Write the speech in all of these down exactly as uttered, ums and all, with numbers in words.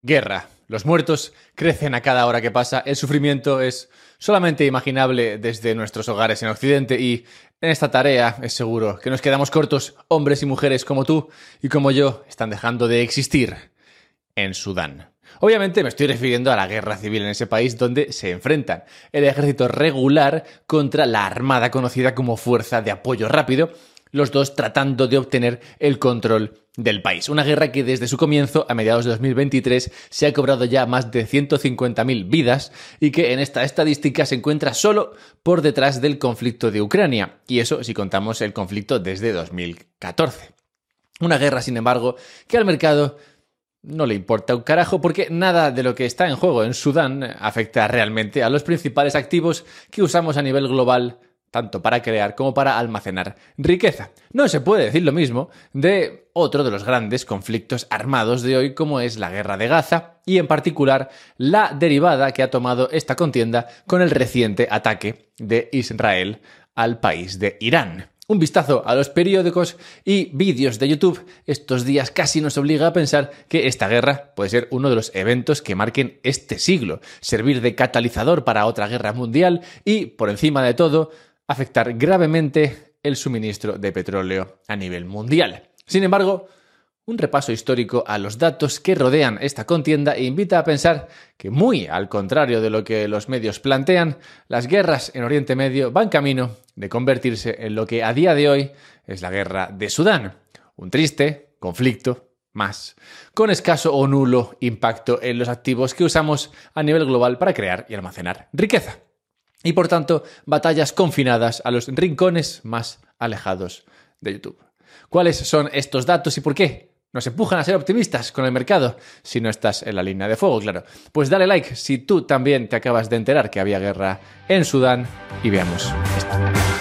Guerra. Los muertos crecen a cada hora que pasa, el sufrimiento es solamente imaginable desde nuestros hogares en Occidente y en esta tarea es seguro que nos quedamos cortos. Hombres y mujeres como tú y como yo están dejando de existir en Sudán. Obviamente me estoy refiriendo a la guerra civil en ese país donde se enfrentan el ejército regular contra la armada conocida como Fuerza de Apoyo Rápido, los dos tratando de obtener el control del país. Una guerra que desde su comienzo, a mediados de dos mil veintitrés, se ha cobrado ya más de ciento cincuenta mil vidas y que en esta estadística se encuentra solo por detrás del conflicto de Ucrania. Y eso si contamos el conflicto desde dos mil catorce. Una guerra, sin embargo, que al mercado no le importa un carajo porque nada de lo que está en juego en Sudán afecta realmente a los principales activos que usamos a nivel global, tanto para crear como para almacenar riqueza. No se puede decir lo mismo de otro de los grandes conflictos armados de hoy, como es la guerra de Gaza, y en particular la derivada que ha tomado esta contienda con el reciente ataque de Israel al país de Irán. Un vistazo a los periódicos y vídeos de YouTube estos días casi nos obliga a pensar que esta guerra puede ser uno de los eventos que marquen este siglo, servir de catalizador para otra guerra mundial y, por encima de todo, afectar gravemente el suministro de petróleo a nivel mundial. Sin embargo, un repaso histórico a los datos que rodean esta contienda invita a pensar que, muy al contrario de lo que los medios plantean, las guerras en Oriente Medio van camino de convertirse en lo que a día de hoy es la guerra de Sudán, un triste conflicto más, con escaso o nulo impacto en los activos que usamos a nivel global para crear y almacenar riqueza. Y por tanto, batallas confinadas a los rincones más alejados de YouTube. ¿Cuáles son estos datos y por qué nos empujan a ser optimistas con el mercado si no estás en la línea de fuego, claro? Pues dale like si tú también te acabas de enterar que había guerra en Sudán y veamos esto.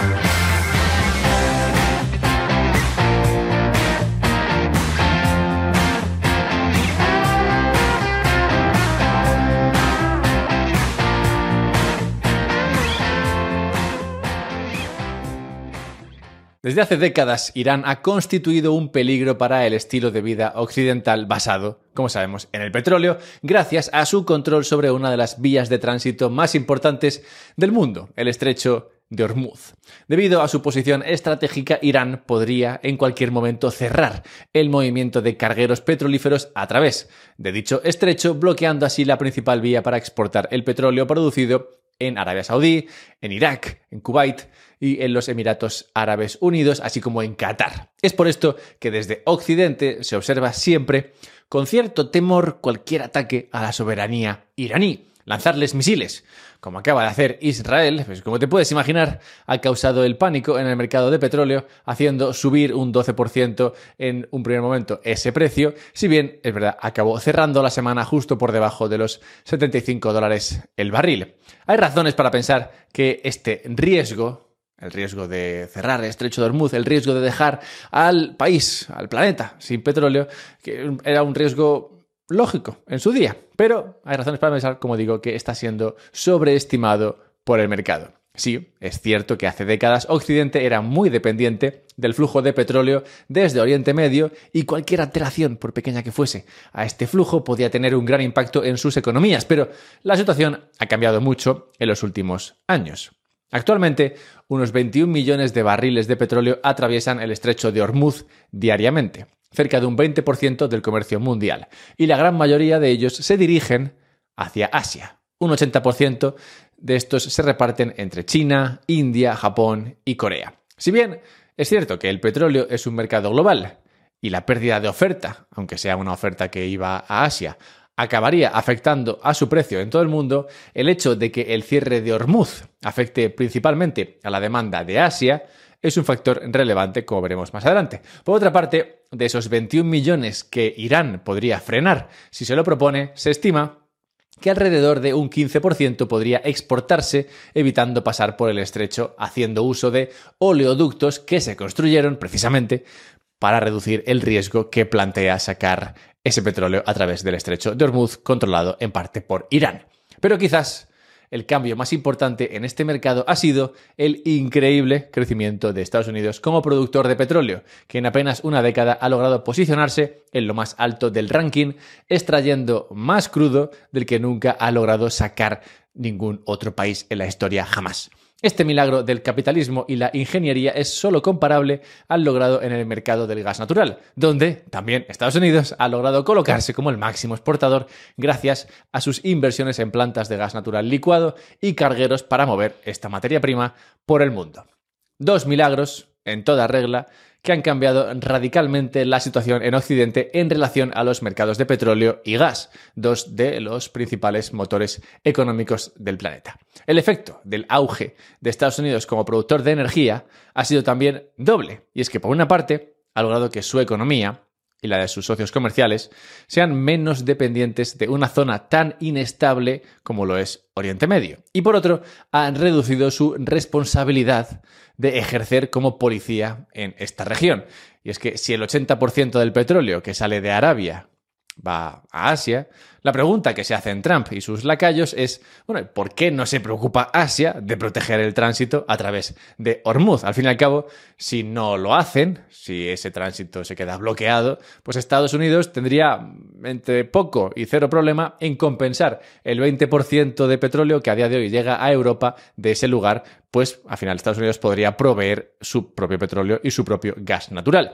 Desde hace décadas, Irán ha constituido un peligro para el estilo de vida occidental basado, como sabemos, en el petróleo, gracias a su control sobre una de las vías de tránsito más importantes del mundo, el estrecho de Hormuz. Debido a su posición estratégica, Irán podría en cualquier momento cerrar el movimiento de cargueros petrolíferos a través de dicho estrecho, bloqueando así la principal vía para exportar el petróleo producido en Arabia Saudí, en Irak, en Kuwait y en los Emiratos Árabes Unidos, así como en Qatar. Es por esto que desde Occidente se observa siempre con cierto temor cualquier ataque a la soberanía iraní. Lanzarles misiles, como acaba de hacer Israel, pues como te puedes imaginar, ha causado el pánico en el mercado de petróleo, haciendo subir un doce por ciento en un primer momento ese precio, si bien, es verdad, acabó cerrando la semana justo por debajo de los setenta y cinco dólares el barril. Hay razones para pensar que este riesgo, el riesgo de cerrar el estrecho de Hormuz, el riesgo de dejar al país, al planeta, sin petróleo, que era un riesgo lógico en su día, pero hay razones para pensar, como digo, que está siendo sobreestimado por el mercado. Sí, es cierto que hace décadas Occidente era muy dependiente del flujo de petróleo desde Oriente Medio y cualquier alteración, por pequeña que fuese, a este flujo podía tener un gran impacto en sus economías, pero la situación ha cambiado mucho en los últimos años. Actualmente, unos veintiún millones de barriles de petróleo atraviesan el estrecho de Hormuz diariamente, cerca de un veinte por ciento del comercio mundial, y la gran mayoría de ellos se dirigen hacia Asia. Un ochenta por ciento de estos se reparten entre China, India, Japón y Corea. Si bien es cierto que el petróleo es un mercado global y la pérdida de oferta, aunque sea una oferta que iba a Asia, acabaría afectando a su precio en todo el mundo, el hecho de que el cierre de Hormuz afecte principalmente a la demanda de Asia es un factor relevante, como veremos más adelante. Por otra parte, de esos veintiún millones que Irán podría frenar si se lo propone, se estima que alrededor de un quince por ciento podría exportarse evitando pasar por el estrecho, haciendo uso de oleoductos que se construyeron precisamente para reducir el riesgo que plantea sacar ese petróleo a través del estrecho de Hormuz, controlado en parte por Irán. Pero quizás el cambio más importante en este mercado ha sido el increíble crecimiento de Estados Unidos como productor de petróleo, que en apenas una década ha logrado posicionarse en lo más alto del ranking, extrayendo más crudo del que nunca ha logrado sacar ningún otro país en la historia jamás. Este milagro del capitalismo y la ingeniería es solo comparable al logrado en el mercado del gas natural, donde también Estados Unidos ha logrado colocarse como el máximo exportador gracias a sus inversiones en plantas de gas natural licuado y cargueros para mover esta materia prima por el mundo. Dos milagros, en toda regla, que han cambiado radicalmente la situación en Occidente en relación a los mercados de petróleo y gas, dos de los principales motores económicos del planeta. El efecto del auge de Estados Unidos como productor de energía ha sido también doble, y es que por una parte ha logrado que su economía y la de sus socios comerciales sean menos dependientes de una zona tan inestable como lo es Oriente Medio. Y por otro, han reducido su responsabilidad de ejercer como policía en esta región. Y es que si el ochenta por ciento del petróleo que sale de Arabia va a Asia, la pregunta que se hacen Trump y sus lacayos es, bueno, ¿por qué no se preocupa Asia de proteger el tránsito a través de Hormuz? Al fin y al cabo, si no lo hacen, si ese tránsito se queda bloqueado, pues Estados Unidos tendría entre poco y cero problema en compensar el veinte por ciento de petróleo que a día de hoy llega a Europa de ese lugar, pues al final Estados Unidos podría proveer su propio petróleo y su propio gas natural.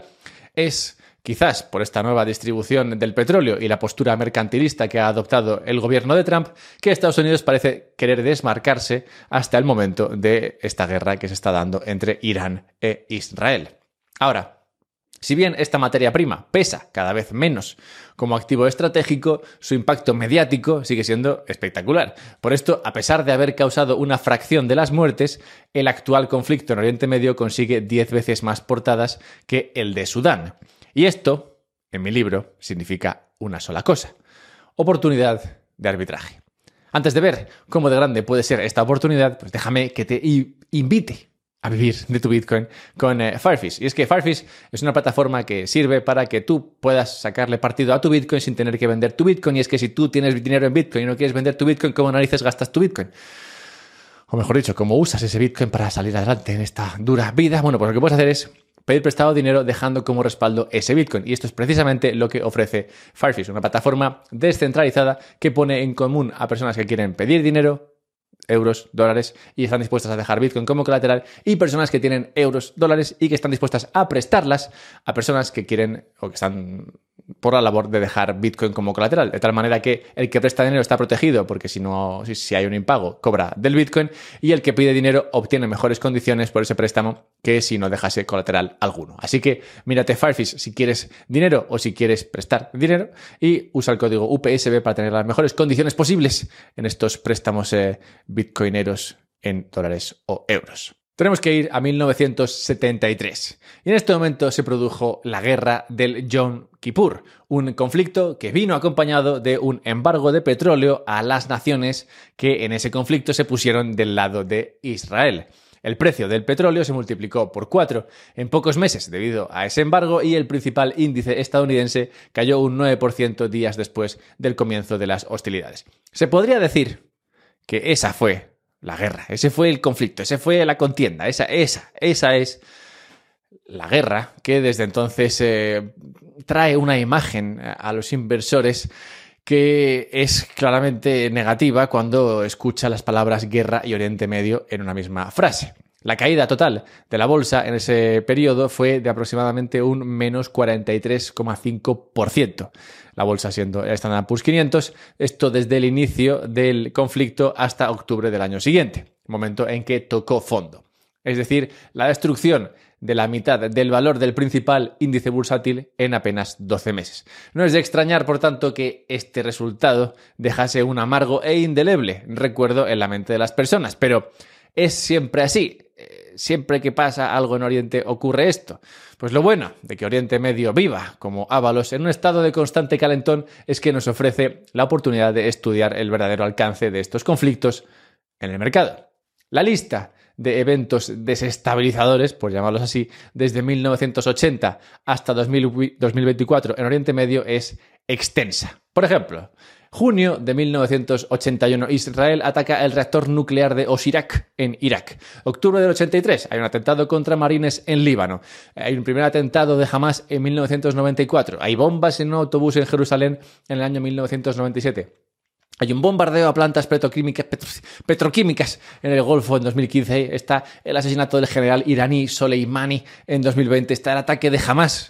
Es quizás por esta nueva distribución del petróleo y la postura mercantilista que ha adoptado el gobierno de Trump, que Estados Unidos parece querer desmarcarse hasta el momento de esta guerra que se está dando entre Irán e Israel. Ahora, si bien esta materia prima pesa cada vez menos como activo estratégico, su impacto mediático sigue siendo espectacular. Por esto, a pesar de haber causado una fracción de las muertes, el actual conflicto en Oriente Medio consigue diez veces más portadas que el de Sudán. Y esto, en mi libro, significa una sola cosa: oportunidad de arbitraje. Antes de ver cómo de grande puede ser esta oportunidad, pues déjame que te invite a vivir de tu Bitcoin con eh, Firefish. Y es que Firefish es una plataforma que sirve para que tú puedas sacarle partido a tu Bitcoin sin tener que vender tu Bitcoin. Y es que si tú tienes dinero en Bitcoin y no quieres vender tu Bitcoin, ¿cómo narices gastas tu Bitcoin? O mejor dicho, ¿cómo usas ese Bitcoin para salir adelante en esta dura vida? Bueno, pues lo que puedes hacer es pedir prestado dinero dejando como respaldo ese Bitcoin. Y esto es precisamente lo que ofrece Firefish, una plataforma descentralizada que pone en común a personas que quieren pedir dinero, euros, dólares, y están dispuestas a dejar Bitcoin como colateral, y personas que tienen euros, dólares y que están dispuestas a prestarlas a personas que quieren o que están por la labor de dejar Bitcoin como colateral, de tal manera que el que presta dinero está protegido porque si no, si, si hay un impago, cobra del Bitcoin, y el que pide dinero obtiene mejores condiciones por ese préstamo que si no dejase colateral alguno. Así que mírate Firefish si quieres dinero o si quieres prestar dinero y usa el código U P S B para tener las mejores condiciones posibles en estos préstamos eh, bitcoineros en dólares o euros. Tenemos que ir a mil novecientos setenta y tres. Y en este momento se produjo la guerra del Yom Kippur, un conflicto que vino acompañado de un embargo de petróleo a las naciones que en ese conflicto se pusieron del lado de Israel. El precio del petróleo se multiplicó por cuatro en pocos meses debido a ese embargo y el principal índice estadounidense cayó un nueve por ciento días después del comienzo de las hostilidades. Se podría decir que esa fue la guerra, ese fue el conflicto, esa fue la contienda, esa, esa, esa es la guerra que desde entonces eh, trae una imagen a los inversores que es claramente negativa cuando escucha las palabras guerra y Oriente Medio en una misma frase. La caída total de la bolsa en ese periodo fue de aproximadamente un menos cuarenta y tres coma cinco por ciento. La bolsa siendo el Standard and Poor's quinientos, esto desde el inicio del conflicto hasta octubre del año siguiente, momento en que tocó fondo. Es decir, la destrucción de la mitad del valor del principal índice bursátil en apenas doce meses. No es de extrañar, por tanto, que este resultado dejase un amargo e indeleble recuerdo en la mente de las personas, pero es siempre así. Siempre que pasa algo en Oriente ocurre esto. Pues lo bueno de que Oriente Medio viva como Ábalos en un estado de constante calentón es que nos ofrece la oportunidad de estudiar el verdadero alcance de estos conflictos en el mercado. La lista de eventos desestabilizadores, por llamarlos así, desde mil novecientos ochenta hasta dos mil veinticuatro en Oriente Medio es extensa. Por ejemplo, Junio de mil novecientos ochenta y uno, Israel ataca el reactor nuclear de Osirak en Irak. Octubre del ochenta y tres, hay un atentado contra marines en Líbano. Hay un primer atentado de Hamas en mil novecientos noventa y cuatro. Hay bombas en un autobús en Jerusalén en el año mil novecientos noventa y siete. Hay un bombardeo a plantas petroquímicas, petro, petroquímicas en el Golfo en dos mil quince. Está el asesinato del general iraní Soleimani en dos mil veinte. Está el ataque de Hamas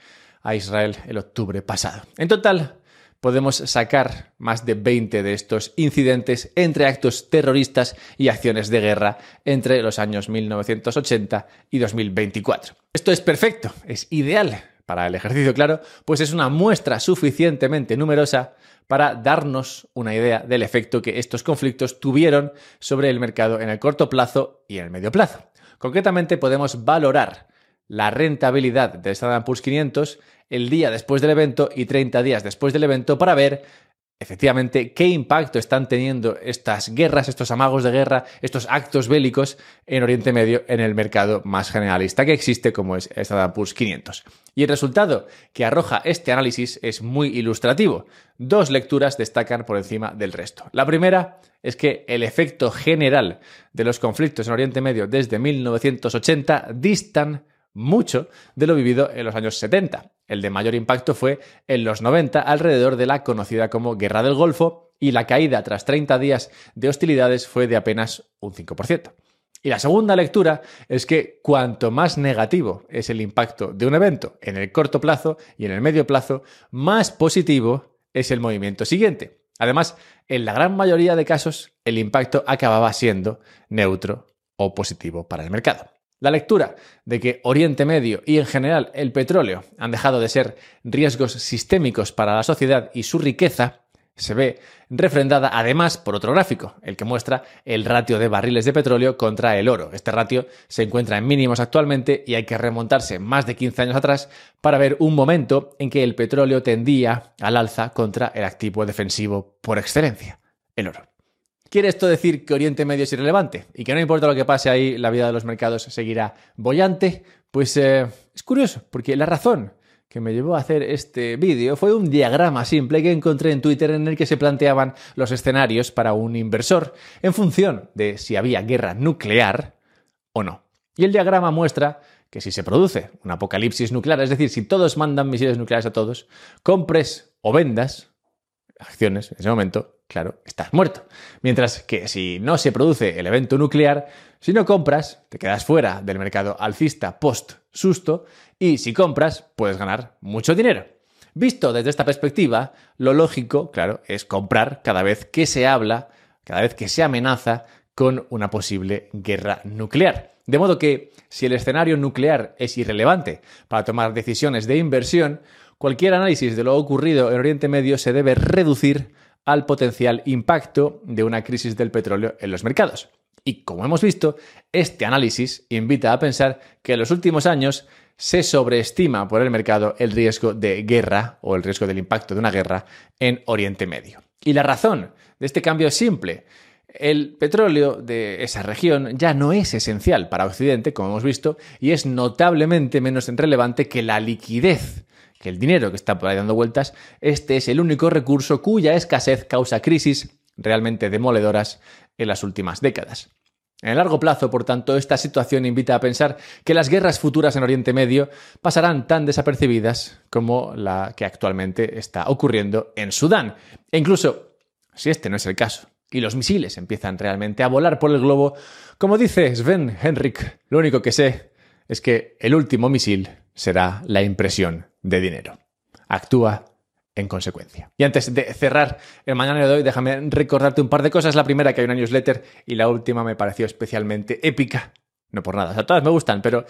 a Israel el octubre pasado. En total, podemos sacar más de veinte de estos incidentes entre actos terroristas y acciones de guerra entre los años mil novecientos ochenta y dos mil veinticuatro. Esto es perfecto, es ideal para el ejercicio, claro, pues es una muestra suficientemente numerosa para darnos una idea del efecto que estos conflictos tuvieron sobre el mercado en el corto plazo y en el medio plazo. Concretamente, podemos valorar la rentabilidad del Standard and Poor's quinientos el día después del evento y treinta días después del evento para ver efectivamente qué impacto están teniendo estas guerras, estos amagos de guerra, estos actos bélicos en Oriente Medio en el mercado más generalista que existe, como es el Standard and Poor's quinientos. Y el resultado que arroja este análisis es muy ilustrativo. Dos lecturas destacan por encima del resto. La primera es que el efecto general de los conflictos en Oriente Medio desde mil novecientos ochenta distan mucho de lo vivido en los años setenta. El de mayor impacto fue en los noventa, alrededor de la conocida como Guerra del Golfo, y la caída tras treinta días de hostilidades fue de apenas un cinco por ciento. Y la segunda lectura es que cuanto más negativo es el impacto de un evento en el corto plazo y en el medio plazo, más positivo es el movimiento siguiente. Además, en la gran mayoría de casos, el impacto acababa siendo neutro o positivo para el mercado. La lectura de que Oriente Medio y en general el petróleo han dejado de ser riesgos sistémicos para la sociedad y su riqueza se ve refrendada además por otro gráfico, el que muestra el ratio de barriles de petróleo contra el oro. Este ratio se encuentra en mínimos actualmente y hay que remontarse más de quince años atrás para ver un momento en que el petróleo tendía al alza contra el activo defensivo por excelencia, el oro. ¿Quiere esto decir que Oriente Medio es irrelevante y que no importa lo que pase ahí, la vida de los mercados seguirá boyante? Pues eh, es curioso, porque la razón que me llevó a hacer este vídeo fue un diagrama simple que encontré en Twitter en el que se planteaban los escenarios para un inversor en función de si había guerra nuclear o no. Y el diagrama muestra que si se produce un apocalipsis nuclear, es decir, si todos mandan misiles nucleares a todos, compres o vendas acciones en ese momento, claro, estás muerto. Mientras que si no se produce el evento nuclear, si no compras, te quedas fuera del mercado alcista post-susto y si compras, puedes ganar mucho dinero. Visto desde esta perspectiva, lo lógico, claro, es comprar cada vez que se habla, cada vez que se amenaza con una posible guerra nuclear. De modo que, si el escenario nuclear es irrelevante para tomar decisiones de inversión, cualquier análisis de lo ocurrido en Oriente Medio se debe reducir al potencial impacto de una crisis del petróleo en los mercados. Y como hemos visto, este análisis invita a pensar que en los últimos años se sobreestima por el mercado el riesgo de guerra o el riesgo del impacto de una guerra en Oriente Medio. Y la razón de este cambio es simple. El petróleo de esa región ya no es esencial para Occidente, como hemos visto, y es notablemente menos relevante que la liquidez, que el dinero que está por ahí dando vueltas. Este es el único recurso cuya escasez causa crisis realmente demoledoras en las últimas décadas. En el largo plazo, por tanto, esta situación invita a pensar que las guerras futuras en Oriente Medio pasarán tan desapercibidas como la que actualmente está ocurriendo en Sudán. E incluso, si este no es el caso, y los misiles empiezan realmente a volar por el globo, como dice Sven Henrik, lo único que sé es que el último misil será la impresión de dinero. Actúa en consecuencia. Y antes de cerrar el mañana de hoy, déjame recordarte un par de cosas. La primera, que hay una newsletter, y la última me pareció especialmente épica. No por nada, o sea, todas me gustan, pero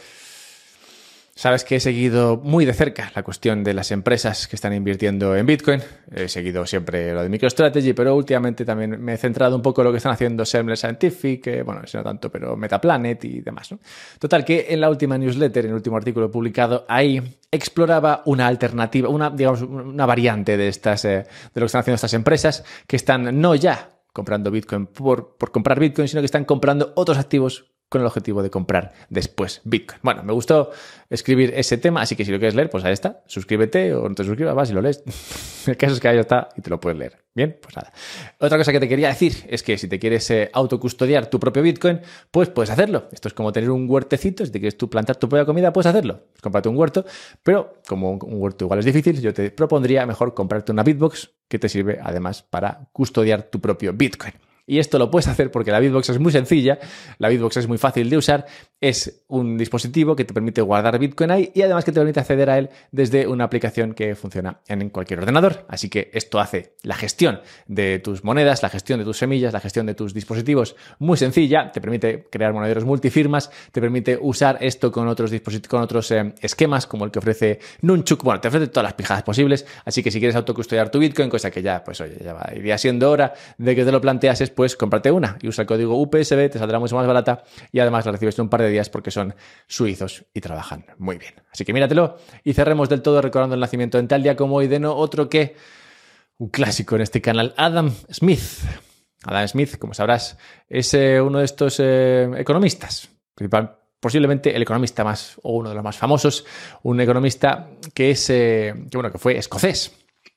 sabes que he seguido muy de cerca la cuestión de las empresas que están invirtiendo en Bitcoin. He seguido siempre lo de MicroStrategy, pero últimamente también me he centrado un poco en lo que están haciendo Semler Scientific, eh, bueno, no tanto, pero Metaplanet y demás, ¿no? Total, que en la última newsletter, en el último artículo publicado, ahí exploraba una alternativa, una, digamos, una variante de estas, eh, de lo que están haciendo estas empresas, que están no ya comprando Bitcoin por, por comprar Bitcoin, sino que están comprando otros activos con el objetivo de comprar después Bitcoin. Bueno, me gustó escribir ese tema, así que si lo quieres leer, pues ahí está. Suscríbete o no te suscribas, vas y lo lees. El caso es que ahí está y te lo puedes leer. Bien, pues nada. Otra cosa que te quería decir es que si te quieres eh, autocustodiar tu propio Bitcoin, pues puedes hacerlo. Esto es como tener un huertecito. Si te quieres tú plantar tu propia comida, puedes hacerlo. Cómprate un huerto, pero como un huerto igual es difícil, yo te propondría mejor comprarte una Bitbox que te sirve además para custodiar tu propio Bitcoin. Y esto lo puedes hacer porque la Bitbox es muy sencilla, la Bitbox es muy fácil de usar, es un dispositivo que te permite guardar Bitcoin ahí y además que te permite acceder a él desde una aplicación que funciona en cualquier ordenador. Así que esto hace la gestión de tus monedas, la gestión de tus semillas, la gestión de tus dispositivos muy sencilla, te permite crear monederos multifirmas, te permite usar esto con otros dispositivos, con otros eh, esquemas como el que ofrece Nunchuk. Bueno, te ofrece todas las pijadas posibles, así que si quieres autocustodiar tu Bitcoin, cosa que ya, pues oye, ya va, iría siendo hora de que te lo planteases, pues cómprate una y usa el código U P S B, te saldrá mucho más barata y además la recibes en un par de días porque son suizos y trabajan muy bien. Así que míratelo y cerremos del todo recordando el nacimiento en tal día como hoy de no otro que un clásico en este canal, Adam Smith. Adam Smith, como sabrás, es eh, uno de estos eh, economistas, principal, posiblemente el economista más o uno de los más famosos, un economista que es eh, que bueno que fue escocés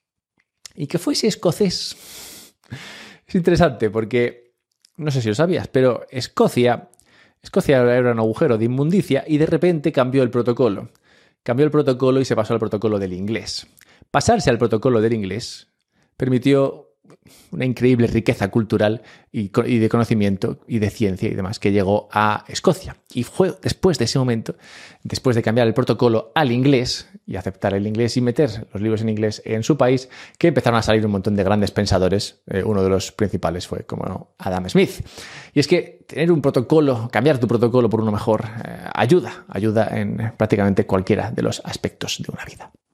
y que fuese escocés. Es interesante porque, no sé si lo sabías, pero Escocia, Escocia era un agujero de inmundicia y de repente cambió el protocolo. Cambió el protocolo y se pasó al protocolo del inglés. Pasarse al protocolo del inglés permitió una increíble riqueza cultural y, y de conocimiento y de ciencia y demás que llegó a Escocia. Y fue después de ese momento, después de cambiar el protocolo al inglés y aceptar el inglés y meter los libros en inglés en su país, que empezaron a salir un montón de grandes pensadores. Eh, uno de los principales fue, como no, Adam Smith. Y es que tener un protocolo, cambiar tu protocolo por uno mejor, eh, ayuda, ayuda en prácticamente cualquiera de los aspectos de una vida.